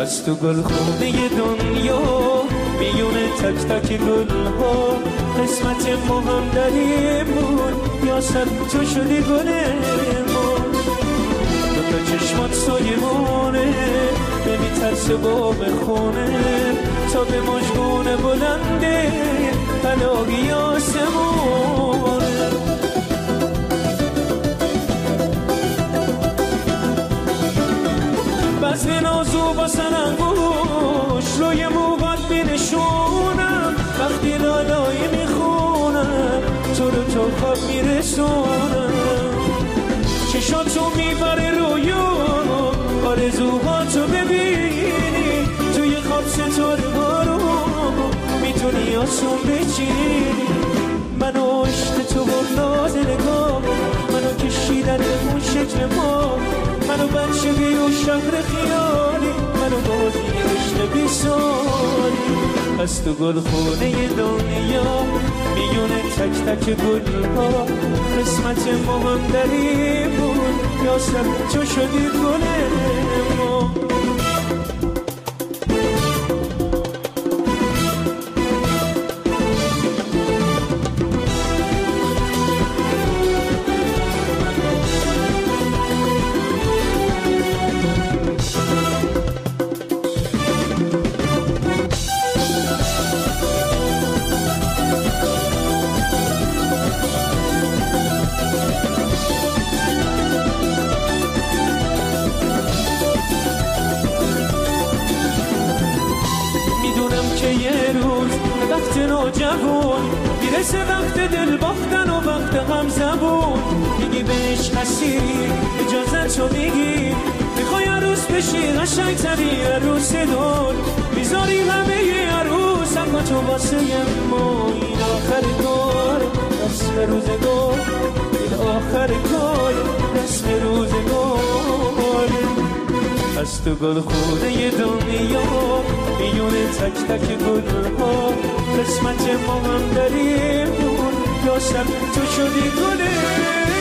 از تو گلخونه دنیا میون تک تک گلها قسمت ما هم دریمون یا سر تو شدی گلمون دوتا چشمات سایمونه نمیترس باب خونه تا به مجگونه بلنده علاقی آسمونه بزن نازو با سرنگوش روی موبت بنشونم وقتی لالایی میخونم تو رو تا خواب میرسونم چشاتو میبره رویو آرزوهاتو ببینی توی خواب ستاره رو میتونی آسون بچینی منو عشق تو با ناز نگاه منو کشیدن اون شکل ما منو بچه و شهر خیالی منو بازی عشق بی سالی از تو گلخونه دنیا میونه تک تک گلها قسمت ما هم دریمون یا سر تو شدی گل ما وقت نوجوان میرسه وقت دل باختن و وقت هم زبون میگی بهش اسیری اجازتو میگی میخوای عروس بشی قشنگ تری عروس دور میذاری همه ی عروس اما تو واسه ما این آخر کار رسم روزگار این آخر کار رسم روزگار از تو گلخونه دنیا میونه تک تک گلها قسمت ما هم دریمون یا سر تو شدی گل